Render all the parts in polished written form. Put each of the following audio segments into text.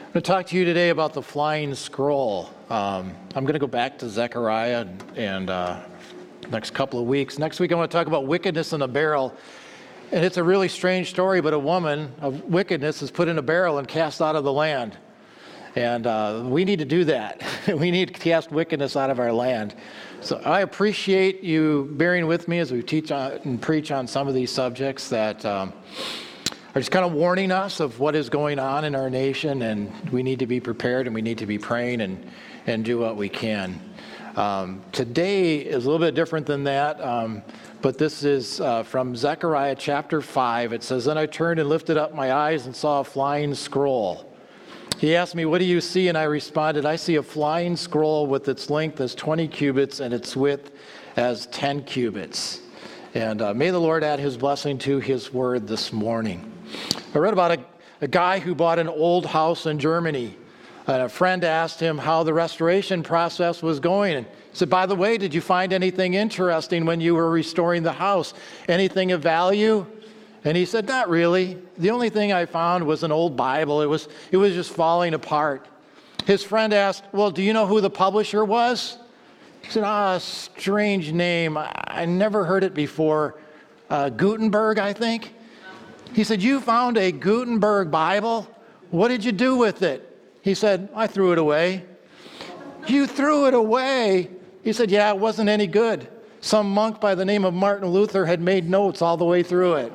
I'm going to talk to you today about the flying scroll. I'm going to go back to Zechariah and next couple of weeks. Next week I want to talk about wickedness in a barrel. And it's a really strange story, but a woman of wickedness is put in a barrel and cast out of the land. And we need to do that. We need to cast wickedness out of our land. So I appreciate you bearing with me as we teach and preach on some of these subjects that are just kind of warning us of what is going on in our nation, and we need to be prepared and we need to be praying and do what we can. Today is a little bit different than that, but this is from Zechariah chapter 5. It says, "Then I turned and lifted up my eyes and saw a flying scroll. He asked me, 'What do you see?' And I responded, 'I see a flying scroll with its length as 20 cubits and its width as 10 cubits. And may the Lord add his blessing to his word this morning. I read about a guy who bought an old house in Germany. A friend asked him how the restoration process was going. And he said, "By the way, did you find anything interesting when you were restoring the house? Anything of value?" And he said, "Not really. The only thing I found was an old Bible. It was just falling apart." His friend asked, "Well, do you know who the publisher was?" He said, "Strange name. I never heard it before. Gutenberg, I think." He said, "You found a Gutenberg Bible? What did you do with it?" He said, "I threw it away." "You threw it away?" He said, "Yeah, it wasn't any good. Some monk by the name of Martin Luther had made notes all the way through it."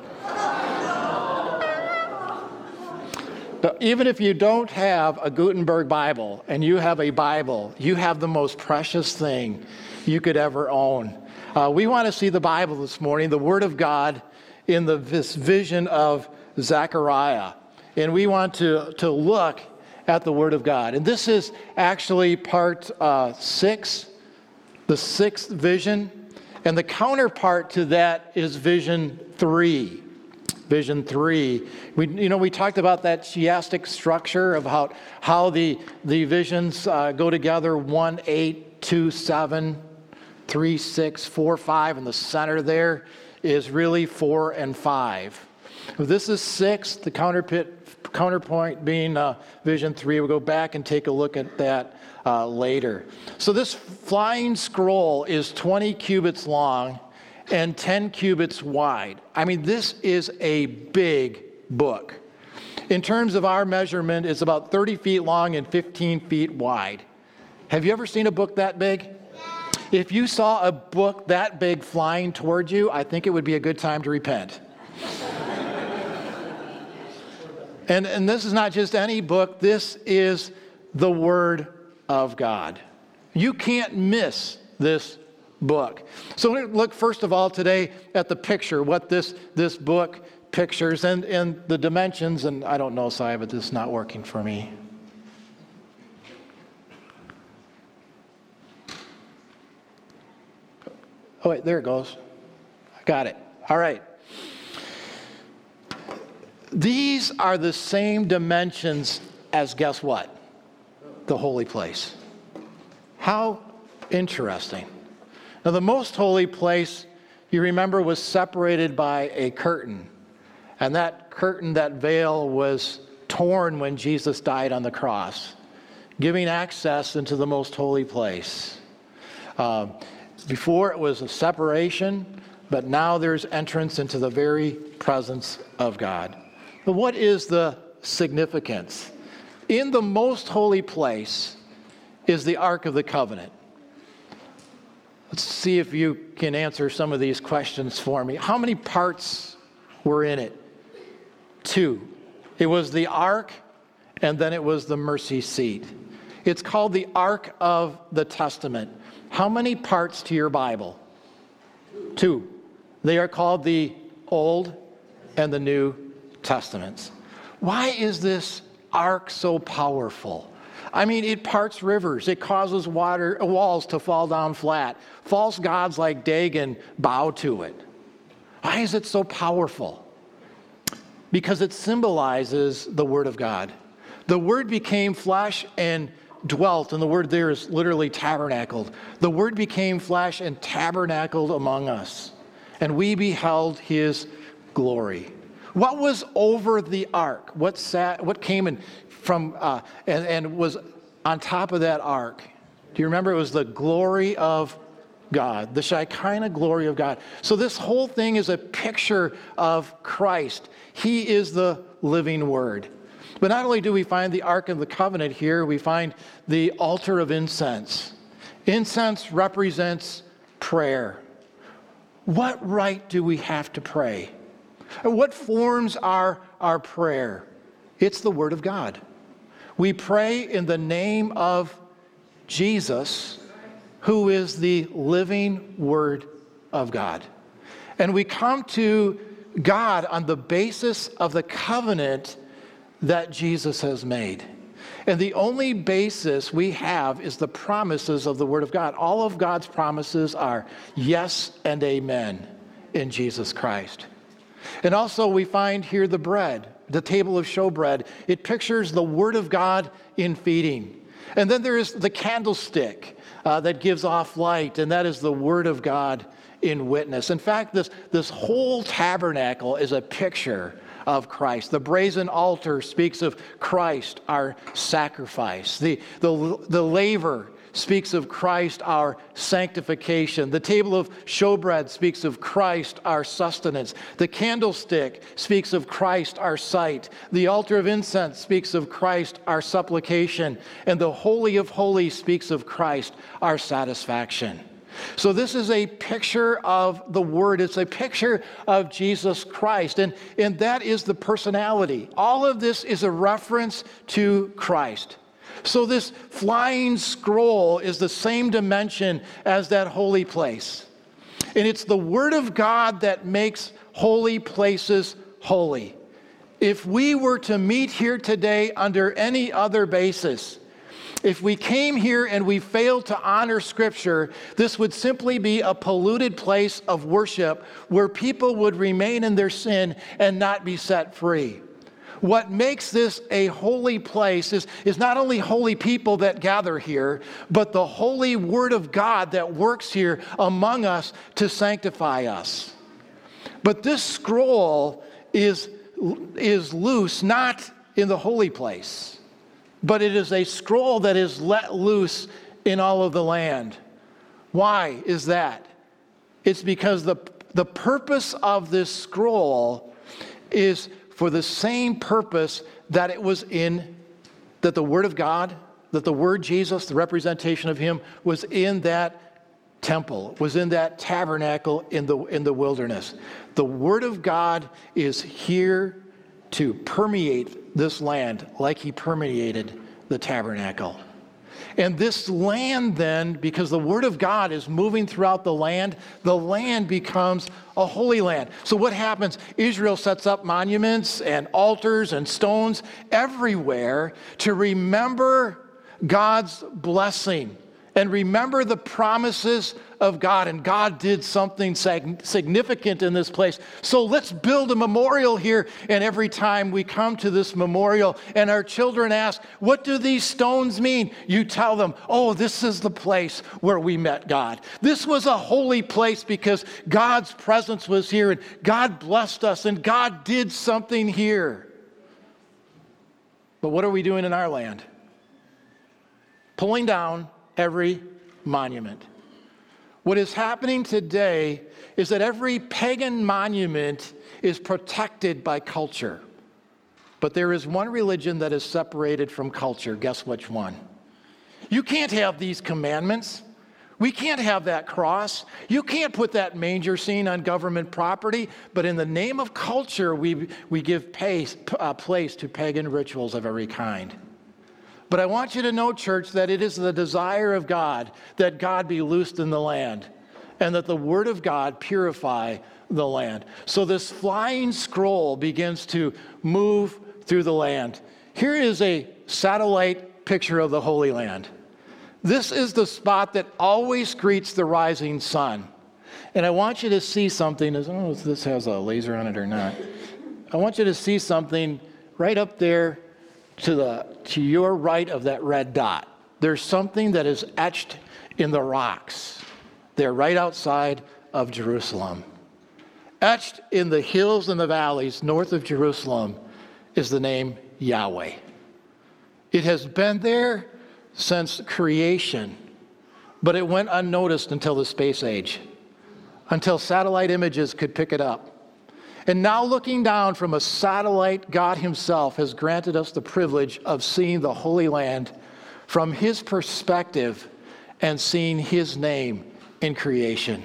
But even if you don't have a Gutenberg Bible and you have a Bible, you have the most precious thing you could ever own. We want to see the Bible this morning, the Word of God, in this vision of Zechariah. And we want to look at the Word of God. And this is actually part 6, the 6th vision. And the counterpart to that is vision 3. Vision 3. We talked about that chiastic structure of how the visions go together: 1, 8, 2, 7, 3, 6, 4, 5, and the center there is really 4 and 5. This is 6, the counterpoint being vision 3. We'll go back and take a look at that later. So this flying scroll is 20 cubits long and 10 cubits wide. I mean, this is a big book. In terms of our measurement, it's about 30 feet long and 15 feet wide. Have you ever seen a book that big? If you saw a book that big flying towards you, I think it would be a good time to repent. And this is not just any book. This is the Word of God. You can't miss this book. So look first of all today at the picture, what this book pictures and the dimensions. And I don't know, Si, but this is not working for me. Oh, wait, there it goes. I got it. All right. These are the same dimensions as, guess what? The holy place. How interesting. Now, the most holy place, you remember, was separated by a curtain. And that curtain, that veil, was torn when Jesus died on the cross, giving access into the most holy place. Before it was a separation, but now there's entrance into the very presence of God. But what is the significance? In the most holy place is the Ark of the Covenant. Let's see if you can answer some of these questions for me. How many parts were in it? 2. It was the Ark, and then it was the mercy seat. It's called the Ark of the Testament. How many parts to your Bible? 2. They are called the Old and the New Testaments. Why is this Ark so powerful? I mean, it parts rivers. It causes walls to fall down flat. False gods like Dagon bow to it. Why is it so powerful? Because it symbolizes the Word of God. The Word became flesh and dwelt, and the word there is literally tabernacled. The Word became flesh and tabernacled among us, and we beheld his glory. What was over the ark? What came and and was on top of that ark. Do you remember? It was the glory of God, the Shekinah glory of God. So this whole thing is a picture of Christ. He is the living Word. But not only do we find the Ark of the Covenant here, we find the altar of incense. Incense represents prayer. What right do we have to pray? What forms our prayer? It's the Word of God. We pray in the name of Jesus, who is the living Word of God. And we come to God on the basis of the covenant that Jesus has made. And the only basis we have is the promises of the Word of God. All of God's promises are yes and amen in Jesus Christ. And also we find here the bread, the table of showbread. It pictures the Word of God in feeding. And then there is the candlestick that gives off light, and that is the Word of God in witness. In fact, this whole tabernacle is a picture of Christ. The brazen altar speaks of Christ, our sacrifice. The laver speaks of Christ, our sanctification. The table of showbread speaks of Christ, our sustenance. The candlestick speaks of Christ, our sight. The altar of incense speaks of Christ, our supplication. And the Holy of Holies speaks of Christ, our satisfaction. So this is a picture of the Word. It's a picture of Jesus Christ. And that is the personality. All of this is a reference to Christ. So this flying scroll is the same dimension as that holy place. And it's the Word of God that makes holy places holy. If we were to meet here today under any other basis, if we came here and we failed to honor Scripture, this would simply be a polluted place of worship where people would remain in their sin and not be set free. What makes this a holy place is not only holy people that gather here, but the holy Word of God that works here among us to sanctify us. But this scroll is loose, not in the holy place, but it is a scroll that is let loose in all of the land. Why is that? It's because the purpose of this scroll is for the same purpose that it was in, that the Word of God, that the Word Jesus, the representation of Him, was in that temple, was in that tabernacle in the wilderness. The Word of God is here to permeate this land like He permeated the tabernacle. And this land then, because the Word of God is moving throughout the land becomes a holy land. So what happens? Israel sets up monuments and altars and stones everywhere to remember God's blessing and remember the promises of God. And God did something significant in this place. So let's build a memorial here. And every time we come to this memorial and our children ask, what do these stones mean? You tell them, oh, this is the place where we met God. This was a holy place because God's presence was here and God blessed us and God did something here. But what are we doing in our land? Pulling down every monument. What is happening today is that every pagan monument is protected by culture. But there is one religion that is separated from culture. Guess which one? You can't have these commandments. We can't have that cross. You can't put that manger scene on government property. But in the name of culture, we give place to pagan rituals of every kind. But I want you to know, church, that it is the desire of God that God be loosed in the land and that the Word of God purify the land. So this flying scroll begins to move through the land. Here is a satellite picture of the Holy Land. This is the spot that always greets the rising sun. And I want you to see something. I don't know if this has a laser on it or not. I want you to see something right up there to your right of that red dot. There's something that is etched in the rocks. They're right outside of Jerusalem. Etched in the hills and the valleys north of Jerusalem is the name Yahweh. It has been there since creation, but it went unnoticed until the space age, until satellite images could pick it up. And now looking down from a satellite, God himself has granted us the privilege of seeing the Holy Land from his perspective and seeing his name in creation.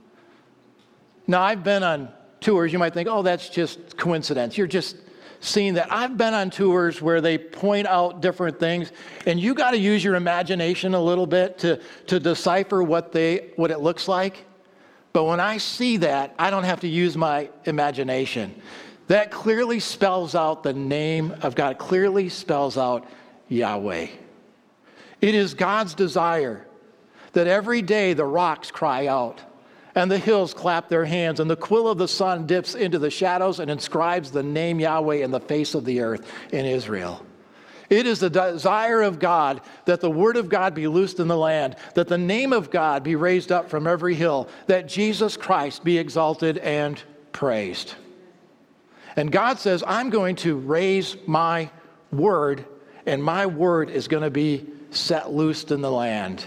Now, I've been on tours. You might think, oh, that's just coincidence. You're just seeing that. I've been on tours where they point out different things, and you got to use your imagination a little bit to decipher what it looks like. But when I see that, I don't have to use my imagination. That clearly spells out the name of God, clearly spells out Yahweh. It is God's desire that every day the rocks cry out, and the hills clap their hands, and the quill of the sun dips into the shadows and inscribes the name Yahweh in the face of the earth in Israel. It is the desire of God that the word of God be loosed in the land, that the name of God be raised up from every hill, that Jesus Christ be exalted and praised. And God says, I'm going to raise my word, and my word is going to be set loosed in the land.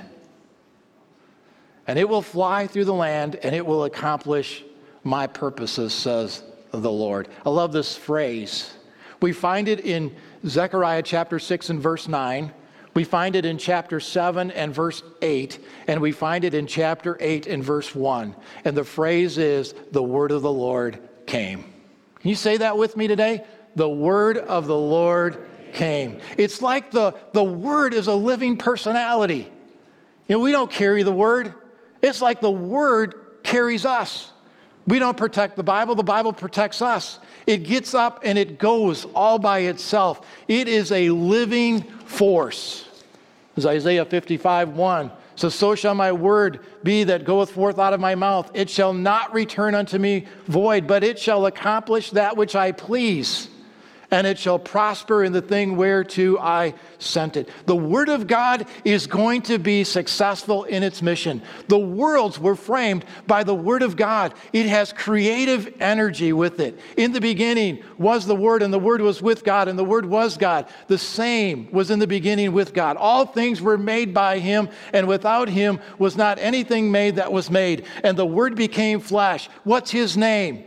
And it will fly through the land, and it will accomplish my purposes, says the Lord. I love this phrase. We find it in Zechariah chapter 6 and verse 9. We find it in chapter 7 and verse 8. And we find it in chapter 8 and verse 1. And the phrase is, the word of the Lord came. Can you say that with me today? The word of the Lord came. It's like the word is a living personality. You know, we don't carry the word. It's like the word carries us. We don't protect the Bible protects us. It gets up and it goes all by itself. It is a living force. As Isaiah 55:1 says, so shall my word be that goeth forth out of my mouth. It shall not return unto me void, but it shall accomplish that which I please. And it shall prosper in the thing whereto I sent it. The word of God is going to be successful in its mission. The worlds were framed by the word of God. It has creative energy with it. In the beginning was the word, and the word was with God, and the word was God. The same was in the beginning with God. All things were made by him, and without him was not anything made that was made. And the word became flesh. What's his name?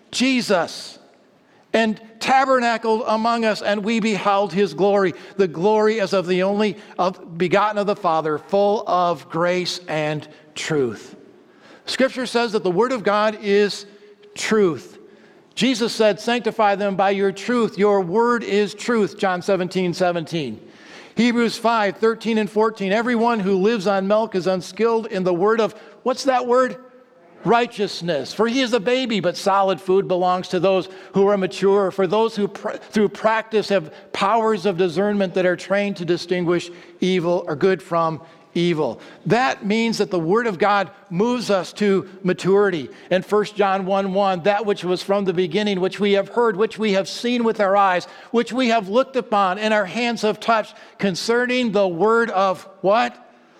Jesus. And tabernacled among us, and we beheld his glory, the glory as of the only begotten of the Father, full of grace and truth. Scripture says that the word of God is truth. Jesus said, sanctify them by your truth. Your word is truth, John 17:17. Hebrews 5:13 and 14. Everyone who lives on milk is unskilled in the word of, what's that word? Righteousness. For he is a baby, but solid food belongs to those who are mature, for those who through practice have powers of discernment that are trained to distinguish evil or good from evil. That means that the word of God moves us to maturity. And 1 John 1:1, that which was from the beginning, which we have heard, which we have seen with our eyes, which we have looked upon and our hands have touched, concerning the word of what?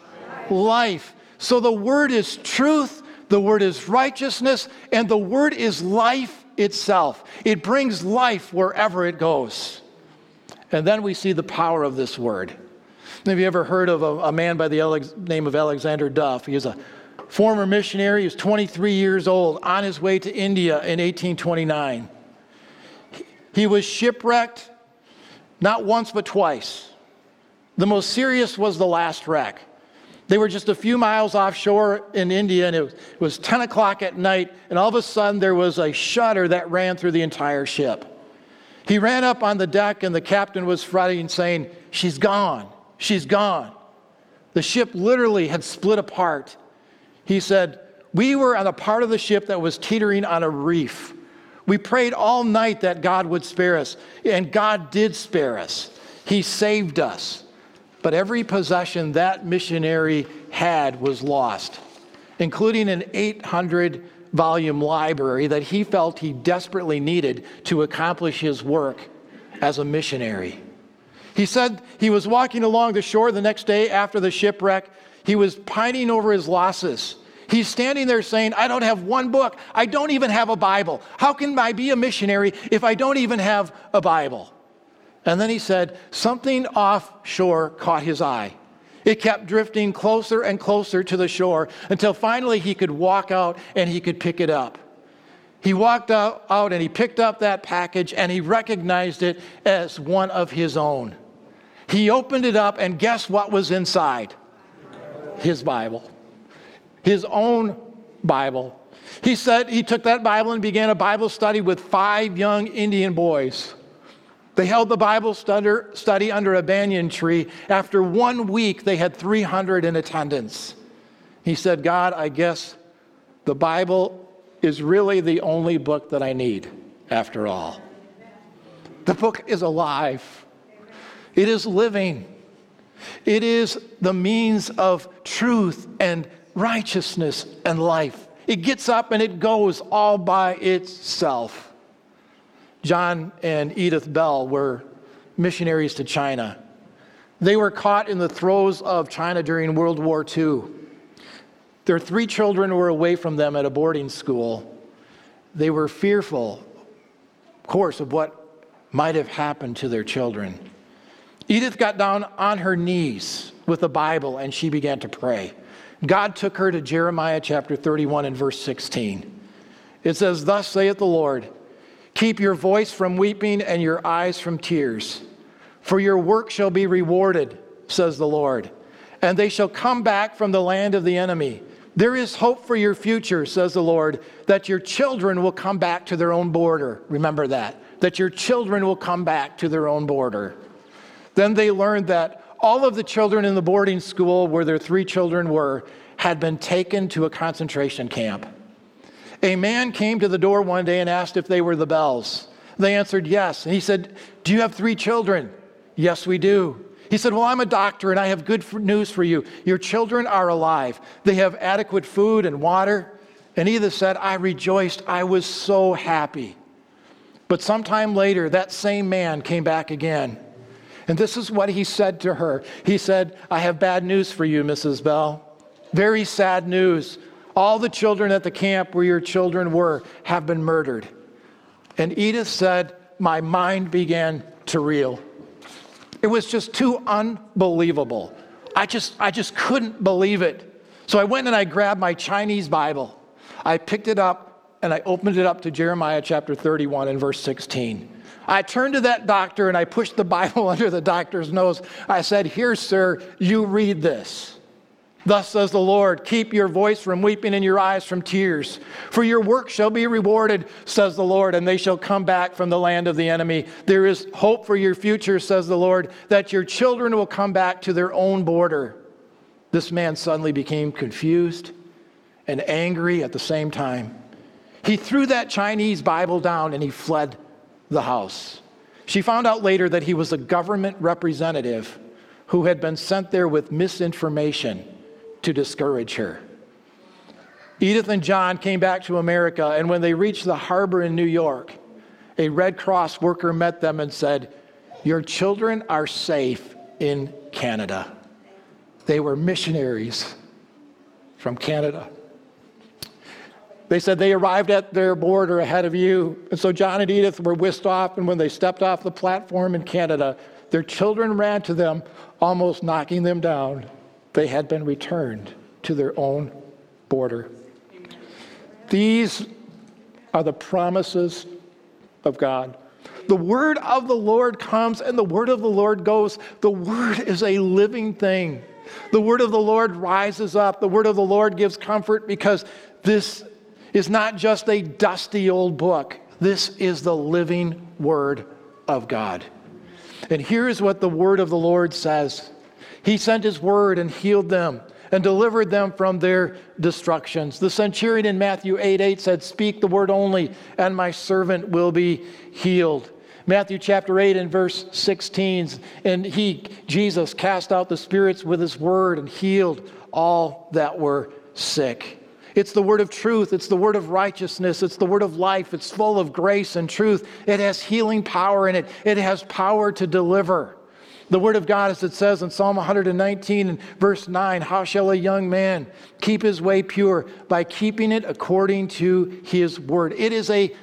Life. So the word is truth. The word is righteousness, and the word is life itself. It brings life wherever it goes. And then we see the power of this word. Have you ever heard of a man by the name of Alexander Duff? He is a former missionary. He was 23 years old, on his way to India in 1829. He was shipwrecked, not once but twice. The most serious was the last wreck. They were just a few miles offshore in India, and it was 10 o'clock at night, and all of a sudden there was a shudder that ran through the entire ship. He ran up on the deck, and the captain was fretting, saying, she's gone, she's gone. The ship literally had split apart. He said, we were on a part of the ship that was teetering on a reef. We prayed all night that God would spare us, and God did spare us. He saved us. But every possession that missionary had was lost, including an 800-volume library that he felt he desperately needed to accomplish his work as a missionary. He said he was walking along the shore the next day after the shipwreck. He was pining over his losses. He's standing there saying, I don't have one book. I don't even have a Bible. How can I be a missionary if I don't even have a Bible? And then he said, something offshore caught his eye. It kept drifting closer and closer to the shore until finally he could walk out and he could pick it up. He walked out and he picked up that package and he recognized it as one of his own. He opened it up and guess what was inside? His Bible. His own Bible. He said he took that Bible and began a Bible study with 5 young Indian boys. They held the Bible study under a banyan tree. After 1 week, they had 300 in attendance. He said, God, I guess the Bible is really the only book that I need after all. The book is alive. It is living. It is the means of truth and righteousness and life. It gets up and it goes all by itself. John and Edith Bell were missionaries to China. They were caught in the throes of China during World War II. Their 3 children were away from them at a boarding school. They were fearful, of course, of what might have happened to their children. Edith got down on her knees with the Bible and she began to pray. God took her to Jeremiah chapter 31 and verse 16. It says, thus saith the Lord, keep your voice from weeping and your eyes from tears, for your work shall be rewarded, says the Lord, and they shall come back from the land of the enemy. There is hope for your future, says the Lord, that your children will come back to their own border. Remember that your children will come back to their own border. Then they learned that all of the children in the boarding school where their 3 children were had been taken to a concentration camp. A man came to the door one day and asked if they were the Bells. They answered yes. And he said, do you have 3 children? Yes, we do. He said, well, I'm a doctor and I have good news for you. Your children are alive. They have adequate food and water. And Edith said, I rejoiced. I was so happy. But sometime later, that same man came back again. And this is what he said to her. He said, I have bad news for you, Mrs. Bell. Very sad news. All the children at the camp where your children were have been murdered. And Edith said, my mind began to reel. It was just too unbelievable. I just couldn't believe it. So I went and I grabbed my Chinese Bible. I picked it up and I opened it up to Jeremiah chapter 31 and verse 16. I turned to that doctor and I pushed the Bible under the doctor's nose. I said, here, sir, you read this. Thus says the Lord, keep your voice from weeping and your eyes from tears. For your work shall be rewarded, says the Lord, and they shall come back from the land of the enemy. There is hope for your future, says the Lord, that your children will come back to their own border. This man suddenly became confused and angry at the same time. He threw that Chinese Bible down and he fled the house. She found out later that he was a government representative who had been sent there with misinformation to discourage her. Edith and John came back to America, and when they reached the harbor in New York, a Red Cross worker met them and said, your children are safe in Canada. They were missionaries from Canada. They said they arrived at their border ahead of you. And so John and Edith were whisked off, and when they stepped off the platform in Canada, their children ran to them, almost knocking them down. They had been returned to their own border. These are the promises of God. The word of the Lord comes and the word of the Lord goes. The word is a living thing. The word of the Lord rises up. The word of the Lord gives comfort because this is not just a dusty old book. This is the living word of God. And here's what the word of the Lord says. He sent his word and healed them and delivered them from their destructions. The centurion in Matthew 8:8 said, speak the word only, and my servant will be healed. Matthew chapter 8 and verse 16, and Jesus cast out the spirits with his word and healed all that were sick. It's the word of truth. It's the word of righteousness. It's the word of life. It's full of grace and truth. It has healing power in it. It has power to deliver. The word of God, as it says in Psalm 119 and verse 9, how shall a young man keep his way pure? By keeping it according to his word. It is a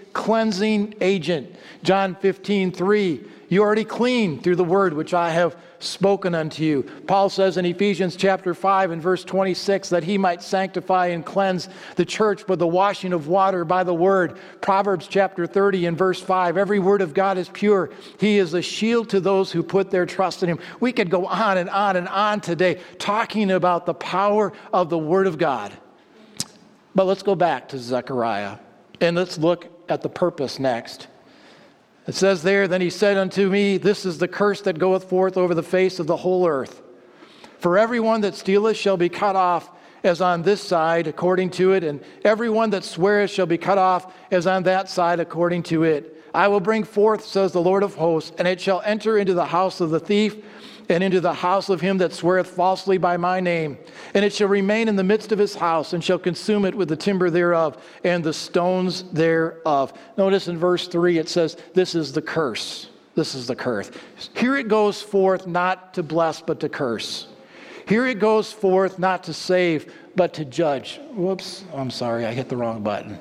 cleansing agent. John 15:3, you are already clean through the word which I have spoken unto you. Paul says in Ephesians chapter 5 and verse 26 that he might sanctify and cleanse the church with the washing of water by the word. Proverbs chapter 30 and verse 5, every word of God is pure. He is a shield to those who put their trust in him. We could go on and on and on today talking about the power of the word of God. But let's go back to Zechariah and let's look at the purpose next. It says there, then he said unto me, this is the curse that goeth forth over the face of the whole earth. For everyone that stealeth shall be cut off as on this side according to it, and everyone that sweareth shall be cut off as on that side according to it. I will bring forth, says the Lord of hosts, and it shall enter into the house of the thief, and into the house of him that sweareth falsely by my name. And it shall remain in the midst of his house, and shall consume it with the timber thereof, and the stones thereof. Notice in verse 3 it says, this is the curse. This is the curse. Here it goes forth not to bless, but to curse. Here it goes forth not to save, but to judge. Whoops, I'm sorry, I hit the wrong button.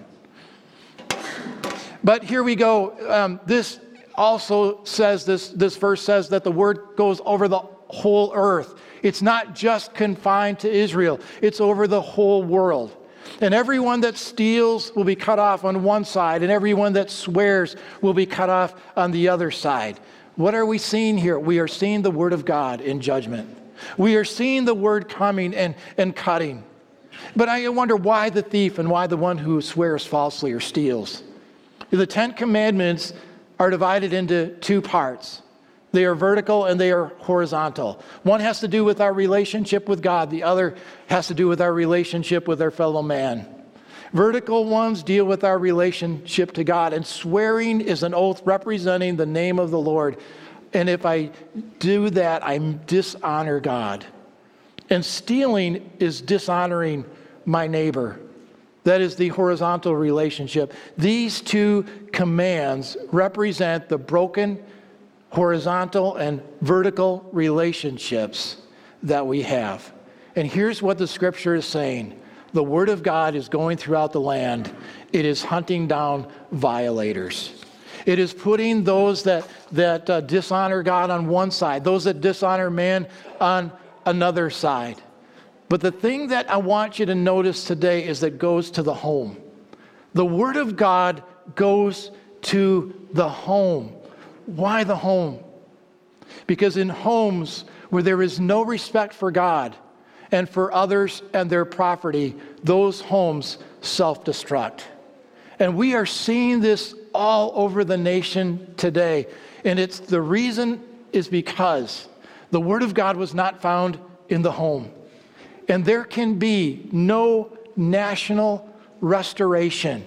But here we go. This also says, this verse says that the word goes over the whole earth. It's not just confined to Israel. It's over the whole world. And everyone that steals will be cut off on one side, and everyone that swears will be cut off on the other side. What are we seeing here? We are seeing the word of God in judgment. We are seeing the word coming and cutting. But I wonder why the thief and why the one who swears falsely or steals. The 10 Commandments are divided into two parts. They are vertical and they are horizontal. One has to do with our relationship with God. The other has to do with our relationship with our fellow man. Vertical ones deal with our relationship to God, and swearing is an oath representing the name of the Lord. And if I do that, I dishonor God. And stealing is dishonoring my neighbor. That is the horizontal relationship. These two commands represent the broken horizontal and vertical relationships that we have. And here's what the scripture is saying. The word of God is going throughout the land. It is hunting down violators. It is putting those that dishonor God on one side, those that dishonor man on another side. But the thing that I want you to notice today is that it goes to the home. The word of God goes to the home. Why the home? Because in homes where there is no respect for God and for others and their property, those homes self-destruct. And we are seeing this all over the nation today. And the reason is because the word of God was not found in the home. And there can be no national restoration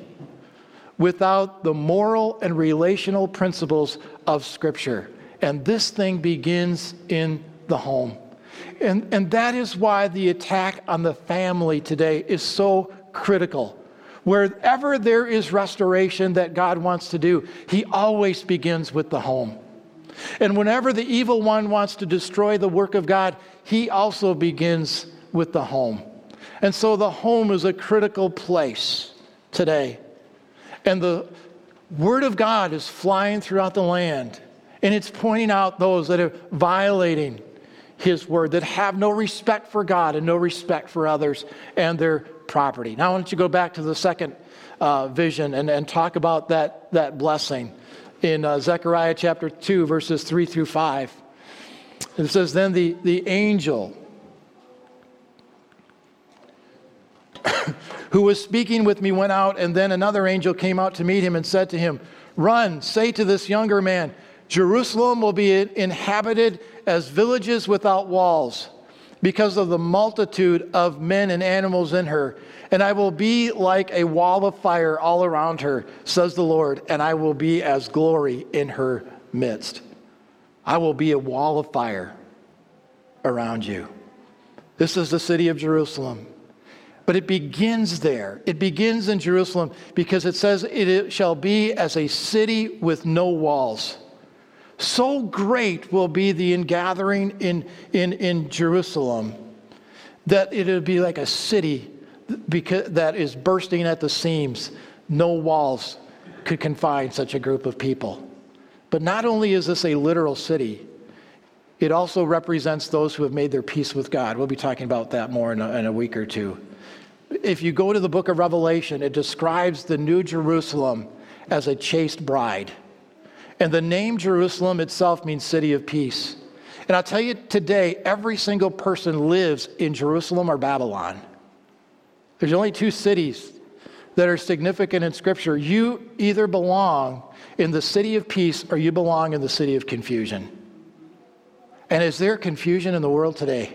without the moral and relational principles of Scripture. And this thing begins in the home. And that is why the attack on the family today is so critical. Wherever there is restoration that God wants to do, He always begins with the home. And whenever the evil one wants to destroy the work of God, he also begins with the home. And so the home is a critical place today. And the word of God is flying throughout the land. And it's pointing out those that are violating His word, that have no respect for God and no respect for others and their property. Now I want you to go back to the second vision and talk about that blessing in Zechariah chapter 2, verses 3 through 5. It says, then the angel who was speaking with me went out, and then another angel came out to meet him and said to him, run, say to this younger man, Jerusalem will be inhabited as villages without walls, because of the multitude of men and animals in her. And I will be like a wall of fire all around her, says the Lord, and I will be as glory in her midst. I will be a wall of fire around you. This is the city of Jerusalem. But it begins there. It begins in Jerusalem because it says it shall be as a city with no walls. So great will be the ingathering in Jerusalem that it will be like a city that is bursting at the seams, no walls. could confine such a group of people. But not only is this a literal city, it also represents those who have made their peace with God. We'll be talking about that more in a week or two. If you go to the book of Revelation, it describes the New Jerusalem as a chaste bride. And the name Jerusalem itself means city of peace. And I'll tell you today, every single person lives in Jerusalem or Babylon. There's only two cities that are significant in Scripture. You either belong in the city of peace or you belong in the city of confusion. And is there confusion in the world today?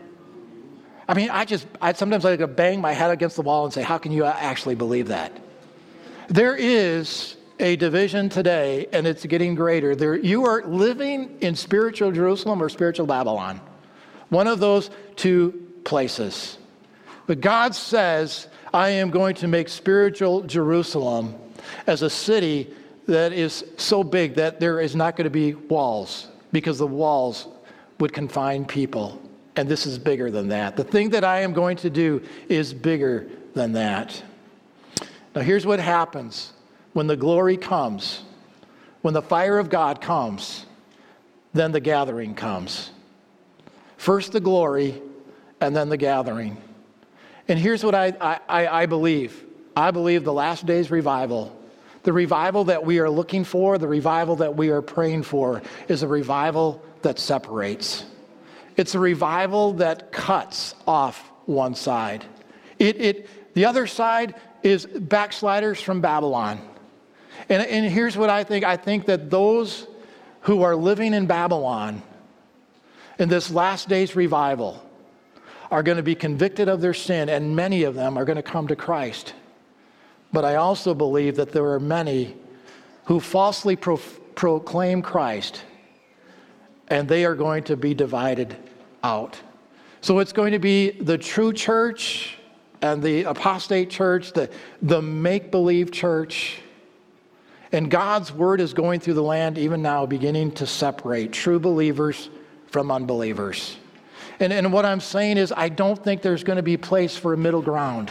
I mean, I sometimes like to bang my head against the wall and say, how can you actually believe that? There is a division today, and it's getting greater. You are living in spiritual Jerusalem or spiritual Babylon. One of those two places. But God says, I am going to make spiritual Jerusalem as a city that is so big that there is not going to be walls, because the walls would confine people. And this is bigger than that. The thing that I am going to do is bigger than that. Now here's what happens when the glory comes. When the fire of God comes, then the gathering comes. First the glory, and then the gathering. And here's what I believe. I believe the last days revival, the revival that we are looking for, the revival that we are praying for, is a revival that separates. It's a revival that cuts off one side. The other side is backsliders from Babylon. And here's what I think. I think that those who are living in Babylon in this last days revival are going to be convicted of their sin, and many of them are going to come to Christ. But I also believe that there are many who falsely proclaim Christ, and they are going to be divided out. So it's going to be the true church and the apostate church, the make-believe church. And God's word is going through the land even now, beginning to separate true believers from unbelievers. And what I'm saying is, I don't think there's going to be a place for a middle ground.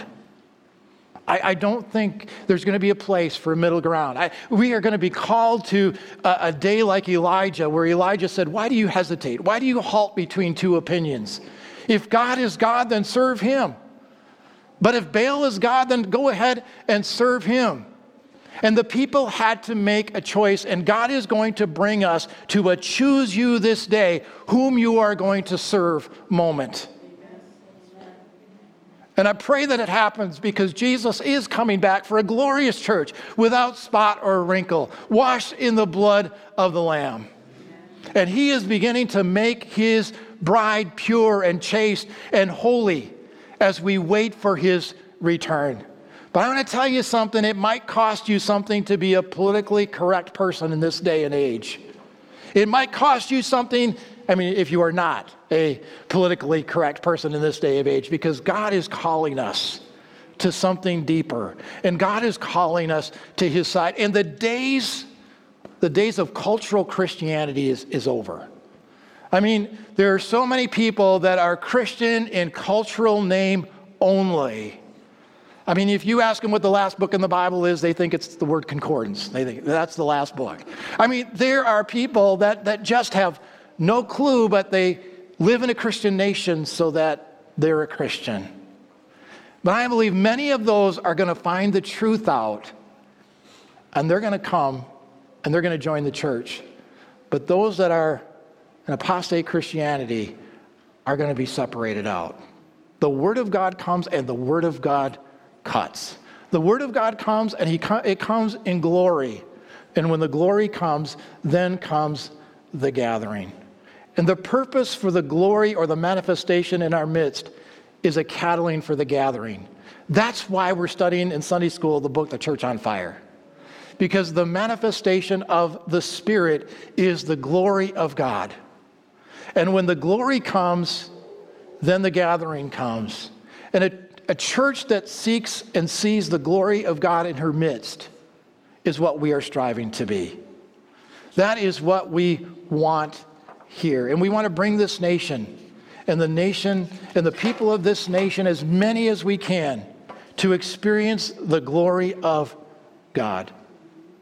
I don't think there's going to be a place for a middle ground. We are going to be called to a day like Elijah, where Elijah said, why do you hesitate? Why do you halt between two opinions? If God is God, then serve him. But if Baal is God, then go ahead and serve him. And the people had to make a choice, and God is going to bring us to a choose you this day whom you are going to serve moment. And I pray that it happens, because Jesus is coming back for a glorious church without spot or wrinkle, washed in the blood of the Lamb. And he is beginning to make his bride pure and chaste and holy as we wait for his return. But I want to tell you something. It might cost you something to be a politically correct person in this day and age. It might cost you something, if you are not a politically correct person in this day of age, because God is calling us to something deeper. And God is calling us to his side. And the days of cultural Christianity is over. There are so many people that are Christian in cultural name only. If you ask them what the last book in the Bible is, they think it's the word concordance. They think that's the last book. There are people that just have no clue, but they live in a Christian nation so that they're a Christian. But I believe many of those are going to find the truth out, and they're going to come, and they're going to join the church. But those that are in apostate Christianity are going to be separated out. The Word of God comes, and the Word of God cuts. The Word of God comes, and it comes in glory. And when the glory comes, then comes the gathering. And the purpose for the glory or the manifestation in our midst is a catalyst for the gathering. That's why we're studying in Sunday school the book, The Church on Fire. Because the manifestation of the Spirit is the glory of God. And when the glory comes, then the gathering comes. And a church that seeks and sees the glory of God in her midst is what we are striving to be. That is what we want here. And we want to bring this nation and the people of this nation, as many as we can, to experience the glory of God.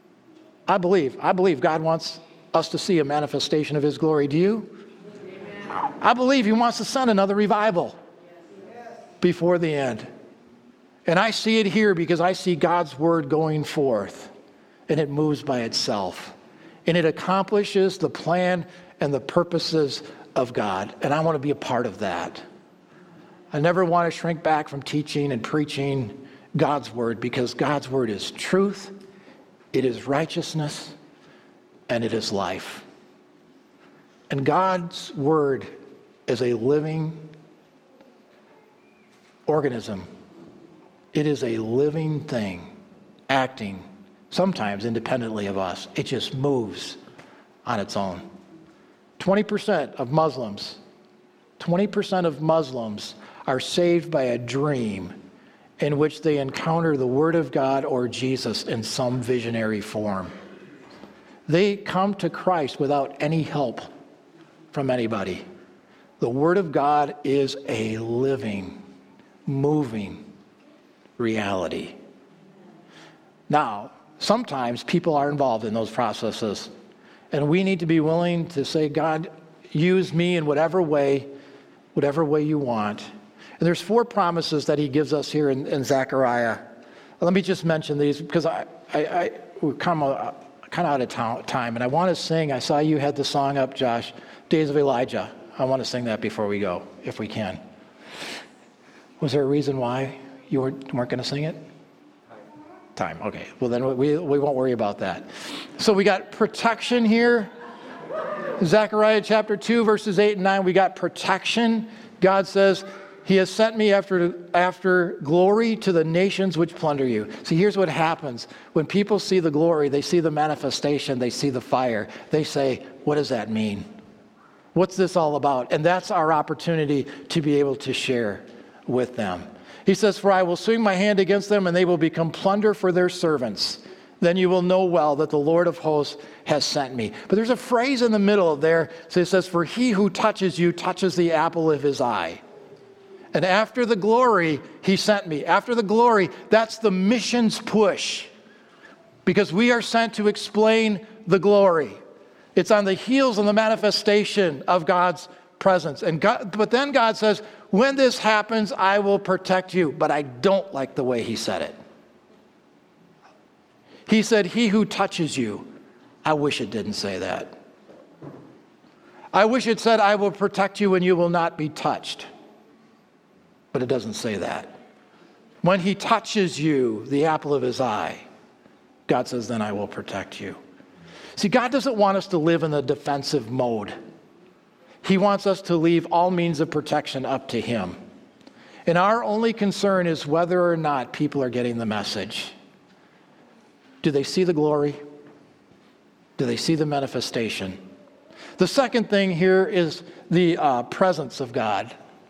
I believe God wants us to see a manifestation of his glory. Do you? Amen. I believe he wants to send another revival before the end. And I see it here because I see God's word going forth, and it moves by itself. And it accomplishes the plan and the purposes of God. And I want to be a part of that. I never want to shrink back from teaching and preaching God's word, because God's word is truth, it is righteousness, and it is life. And God's word is a living organism. It is a living thing, acting sometimes independently of us. It just moves on its own. 20% of Muslims are saved by a dream in which they encounter the Word of God or Jesus in some visionary form. They come to Christ without any help from anybody. The Word of God is a living, moving reality. Now, sometimes people are involved in those processes, and we need to be willing to say, God, use me in whatever way you want. And there's 4 promises that he gives us here in Zechariah. Let me just mention these because we're kind of out of time, and I want to sing. I saw you had the song up, Josh, Days of Elijah. I want to sing that before we go, if we can. Was there a reason why you weren't going to sing it? Time. Okay. Well, then we won't worry about that. So we got protection here. Zechariah chapter 2, verses 8 and 9, we got protection. God says, he has sent me after glory to the nations which plunder you. See, here's what happens. When people see the glory, they see the manifestation, they see the fire. They say, what does that mean? What's this all about? And that's our opportunity to be able to share with them. He says, for I will swing my hand against them, and they will become plunder for their servants. Then you will know well that the Lord of hosts has sent me. But there's a phrase in the middle of there. So it says, for he who touches you touches the apple of his eye. And after the glory, he sent me. After the glory, that's the missions push. Because we are sent to explain the glory. It's on the heels of the manifestation of God's presence. But then God says, when this happens, I will protect you. But I don't like the way he said it. He said, he who touches you. I wish it didn't say that. I wish it said, I will protect you and you will not be touched. But it doesn't say that. When he touches you, the apple of his eye, God says, then I will protect you. See, God doesn't want us to live in the defensive mode. He wants us to leave all means of protection up to him. And our only concern is whether or not people are getting the message. Do they see the glory? Do they see the manifestation? The second thing here is the presence of God.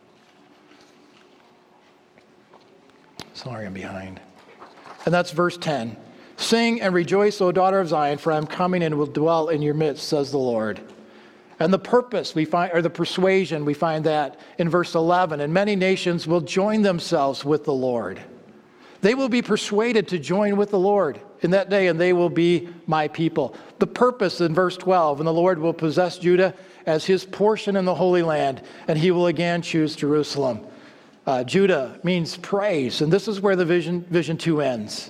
Sorry, I'm behind. And that's verse 10. Sing and rejoice, O daughter of Zion, for I am coming and will dwell in your midst, says the Lord. And the purpose we find, or the persuasion, we find that in verse 11. And many nations will join themselves with the Lord. They will be persuaded to join with the Lord in that day, and they will be my people. The purpose in verse 12, and the Lord will possess Judah as his portion in the Holy Land, and he will again choose Jerusalem. Judah means praise, and this is where the vision 2 ends.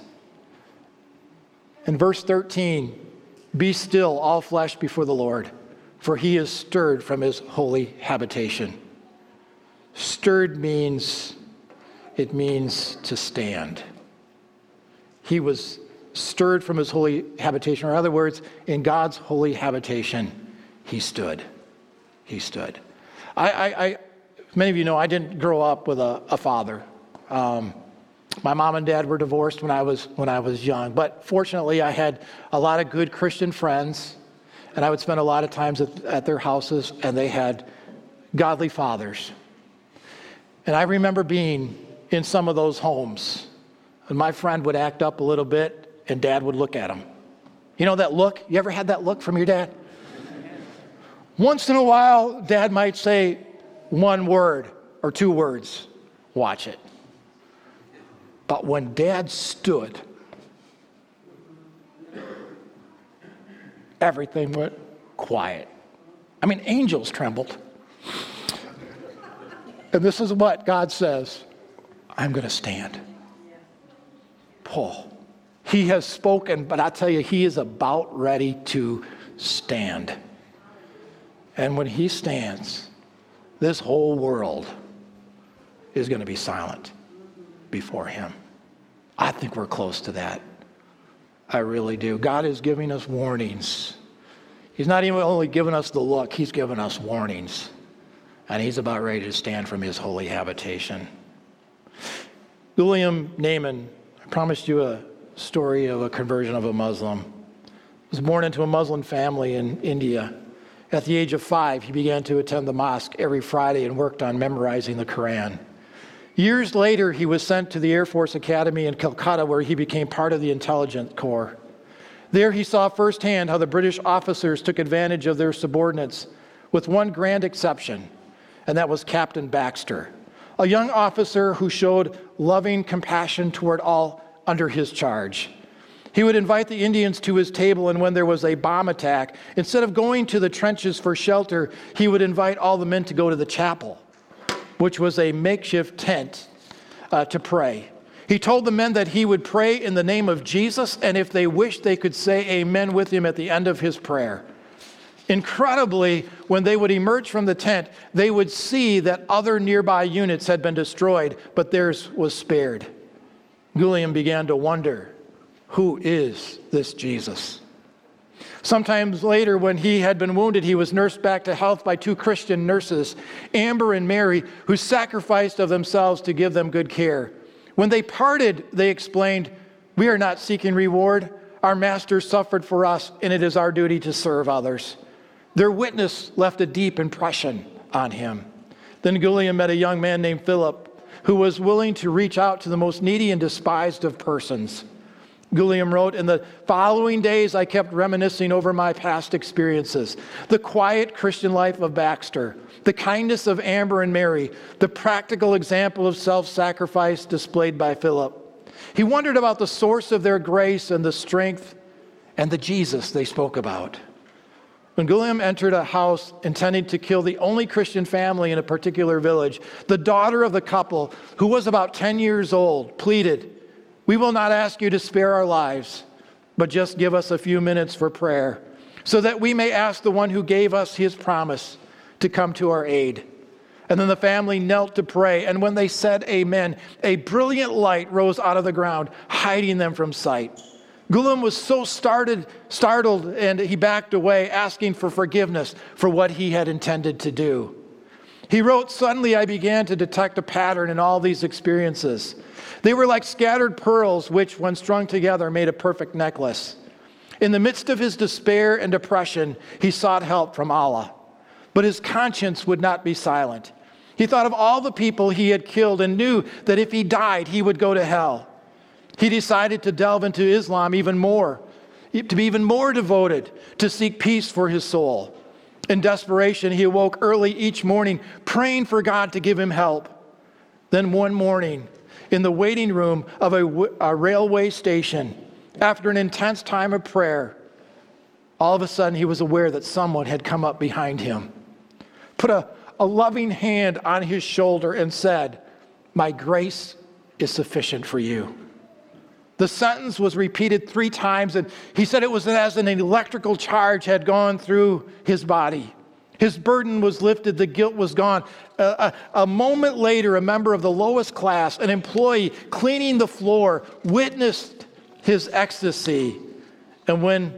In verse 13, be still, all flesh before the Lord, for he is stirred from his holy habitation. Stirred means to stand. He was stirred from his holy habitation. Or in other words, in God's holy habitation, he stood. He stood. Many of you know I didn't grow up with a father. My mom and dad were divorced when I was young, but fortunately I had a lot of good Christian friends, and I would spend a lot of times at their houses, and they had godly fathers. And I remember being in some of those homes, and my friend would act up a little bit, and Dad would look at him. You know that look? You ever had that look from your dad? Once in a while, Dad might say one word or 2 words, watch it. But when Dad stood, everything went quiet. I mean, angels trembled. And this is what God says, I'm going to stand. Paul, he has spoken, but I tell you, he is about ready to stand. And when he stands, this whole world is going to be silent before him. I think we're close to that. I really do. God is giving us warnings. He's not even only giving us the look, he's giving us warnings. And he's about ready to stand from his holy habitation. William Naiman, I promised you a story of a conversion of a Muslim. He was born into a Muslim family in India. At the age of 5, he began to attend the mosque every Friday and worked on memorizing the Quran. Years later, he was sent to the Air Force Academy in Calcutta, where he became part of the intelligence corps. There he saw firsthand how the British officers took advantage of their subordinates, with one grand exception, and that was Captain Baxter, a young officer who showed loving compassion toward all under his charge. He would invite the Indians to his table, and when there was a bomb attack, instead of going to the trenches for shelter, he would invite all the men to go to the chapel, which was a makeshift tent, to pray. He told the men that he would pray in the name of Jesus, and if they wished, they could say amen with him at the end of his prayer. Incredibly, when they would emerge from the tent, they would see that other nearby units had been destroyed, but theirs was spared. William began to wonder, who is this Jesus? Sometimes later, when he had been wounded, he was nursed back to health by 2 Christian nurses, Amber and Mary, who sacrificed of themselves to give them good care. When they parted, they explained, "We are not seeking reward. Our master suffered for us, and it is our duty to serve others." Their witness left a deep impression on him. Then William met a young man named Philip, who was willing to reach out to the most needy and despised of persons. William wrote, "In the following days, I kept reminiscing over my past experiences, the quiet Christian life of Baxter, the kindness of Amber and Mary, the practical example of self-sacrifice displayed by Philip. He wondered about the source of their grace and the strength and the Jesus they spoke about." When William entered a house intending to kill the only Christian family in a particular village, the daughter of the couple, who was about 10 years old, pleaded, "We will not ask you to spare our lives, but just give us a few minutes for prayer, so that we may ask the one who gave us his promise to come to our aid." And then the family knelt to pray, and when they said amen, a brilliant light rose out of the ground, hiding them from sight. William was so startled, and he backed away, asking for forgiveness for what he had intended to do. He wrote, "Suddenly I began to detect a pattern in all these experiences. They were like scattered pearls, which, when strung together, made a perfect necklace. In the midst of his despair and depression, he sought help from Allah. But his conscience would not be silent. He thought of all the people he had killed and knew that if he died, he would go to hell. He decided to delve into Islam even more, to be even more devoted, to seek peace for his soul. In desperation, he awoke early each morning, praying for God to give him help. Then one morning, in the waiting room of a railway station, after an intense time of prayer, all of a sudden he was aware that someone had come up behind him, put a loving hand on his shoulder and said, "My grace is sufficient for you." The sentence was repeated 3 times, and he said it was as an electrical charge had gone through his body. His burden was lifted, the guilt was gone. A moment later, a member of the lowest class, an employee cleaning the floor, witnessed his ecstasy, and when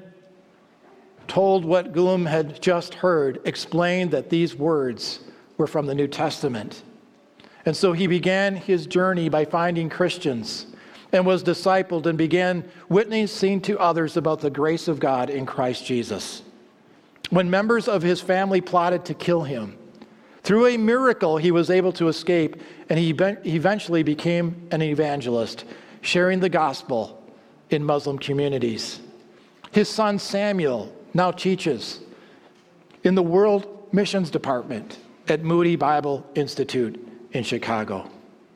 told what William had just heard, explained that these words were from the New Testament. And so he began his journey by finding Christians and was discipled and began witnessing to others about the grace of God in Christ Jesus. When members of his family plotted to kill him, through a miracle he was able to escape, and he eventually became an evangelist, sharing the gospel in Muslim communities. His son Samuel now teaches in the World Missions Department at Moody Bible Institute in Chicago.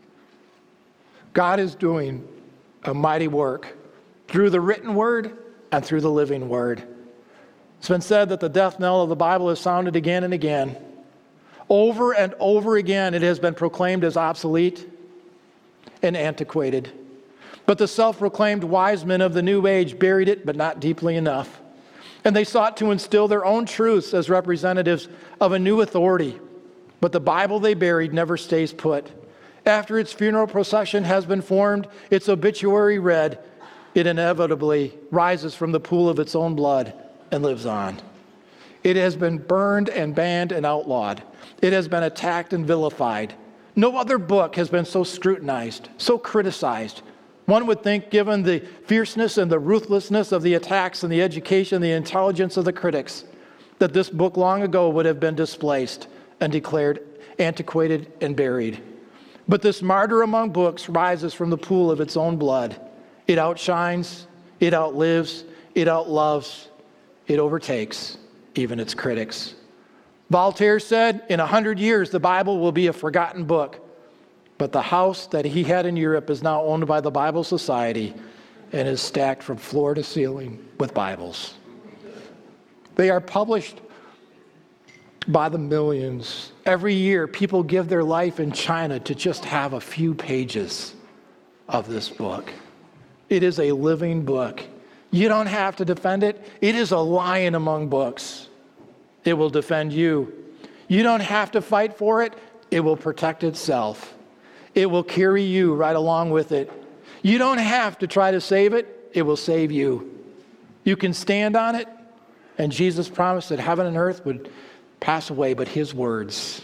God is doing a mighty work through the written word and through the living word. It's been said that the death knell of the Bible is sounded again and again. Over and over again, it has been proclaimed as obsolete and antiquated. But the self-proclaimed wise men of the new age buried it, but not deeply enough. And they sought to instill their own truths as representatives of a new authority. But the Bible they buried never stays put. After its funeral procession has been formed, its obituary read, it inevitably rises from the pool of its own blood and lives on. It has been burned and banned and outlawed. It has been attacked and vilified. No other book has been so scrutinized, so criticized. One would think, given the fierceness and the ruthlessness of the attacks and the education, the intelligence of the critics, that this book long ago would have been displaced and declared antiquated and buried. But this martyr among books rises from the pool of its own blood. It outshines, it outlives, it outloves, it overtakes even its critics. Voltaire said, in 100 years, the Bible will be a forgotten book. But the house that he had in Europe is now owned by the Bible Society and is stacked from floor to ceiling with Bibles. They are published by the millions. Every year, people give their life in China to just have a few pages of this book. It is a living book. You don't have to defend it. It is a lion among books. It will defend you. You don't have to fight for it. It will protect itself. It will carry you right along with it. You don't have to try to save it. It will save you. You can stand on it. And Jesus promised that heaven and earth would pass away, but his words,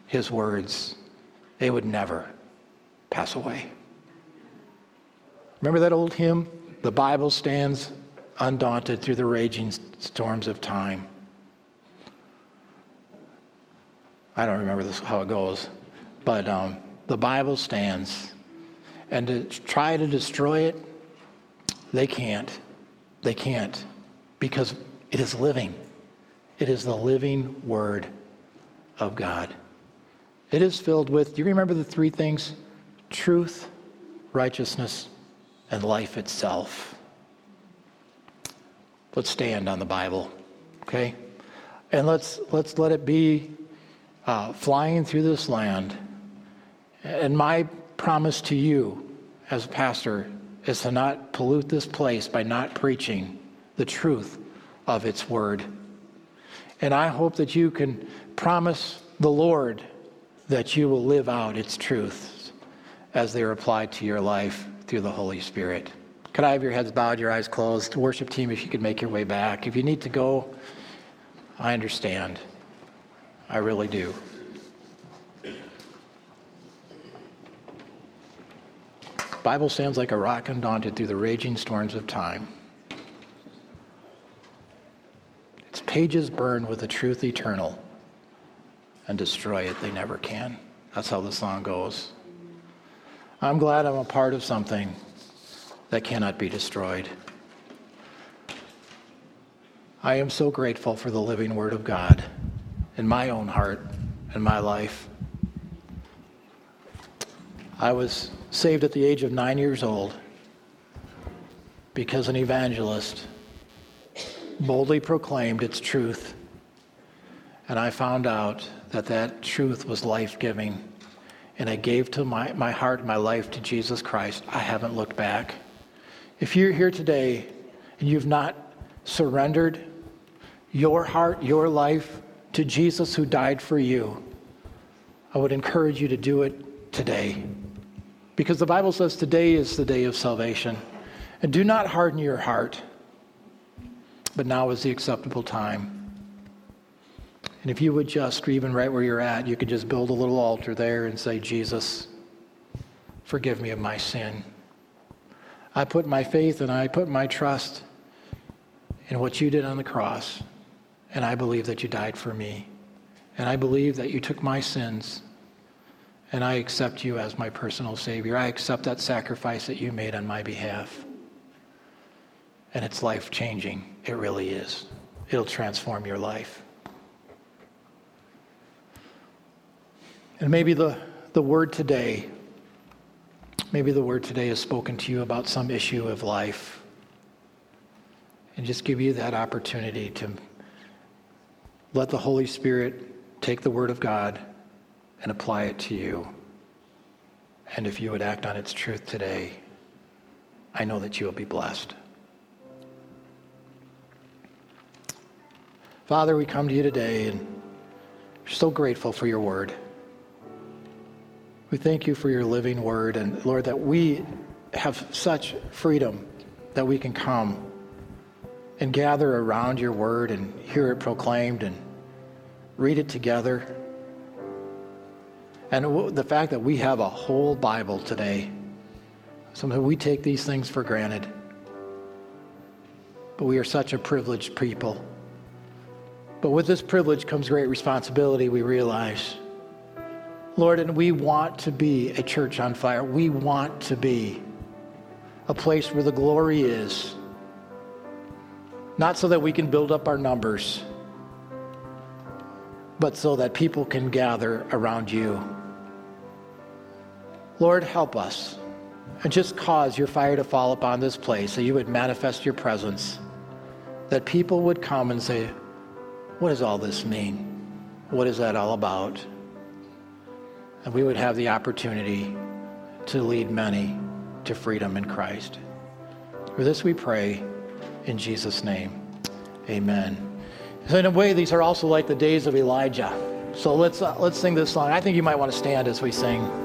they would never pass away. Remember that old hymn? The Bible stands undaunted through the raging storms of time. I don't remember how it goes, but the Bible stands. And to try to destroy it, they can't. They can't, because it is living. It is the living Word of God. It is filled with, do you remember the three things? Truth, righteousness, and life itself. Let's stand on the Bible, okay? And let's let it be flying through this land. And my promise to you as a pastor is to not pollute this place by not preaching the truth of its word. And I hope that you can promise the Lord that you will live out its truths as they are applied to your life through the Holy Spirit. Could I have your heads bowed, your eyes closed? Worship team, if you could make your way back. If you need to go, I understand. I really do. The Bible stands like a rock undaunted through the raging storms of time. Its pages burn with the truth eternal, and destroy it they never can. That's how the song goes. I'm glad I'm a part of something that cannot be destroyed. I am so grateful for the living Word of God in my own heart and my life. I was saved at the age of 9 years old because an evangelist boldly proclaimed its truth. And I found out that that truth was life-giving. And I gave to my heart, my life to Jesus Christ. I haven't looked back. If you're here today and you've not surrendered your heart, your life to Jesus who died for you, I would encourage you to do it today. Because the Bible says today is the day of salvation. And do not harden your heart, but now is the acceptable time. And if you would just, or even right where you're at, you could just build a little altar there and say, Jesus, forgive me of my sin. I put my faith and I put my trust in what you did on the cross. And I believe that you died for me. And I believe that you took my sins. And I accept you as my personal Savior. I accept that sacrifice that you made on my behalf. And it's life-changing. It really is. It'll transform your life. And maybe the word today is spoken to you about some issue of life. And just give you that opportunity to Let the Holy Spirit take the Word of God and apply it to you. And if you would act on its truth today, I know that you will be blessed. Father, we come to you today and we're so grateful for your Word. We thank you for your living Word, and Lord, that we have such freedom that we can come and gather around your Word and hear it proclaimed and read it together. And the fact that we have a whole Bible today, sometimes we take these things for granted. But we are such a privileged people. But with this privilege comes great responsibility, we realize. Lord, and we want to be a church on fire. We want to be a place where the glory is. Not so that we can build up our numbers, but so that people can gather around you. Lord, help us, and just cause your fire to fall upon this place, that you would manifest your presence, that people would come and say, what does all this mean? What is that all about? And we would have the opportunity to lead many to freedom in Christ. For this we pray in Jesus' name. Amen. So in a way, these are also like the days of Elijah. So let's sing this song. I think you might want to stand as we sing.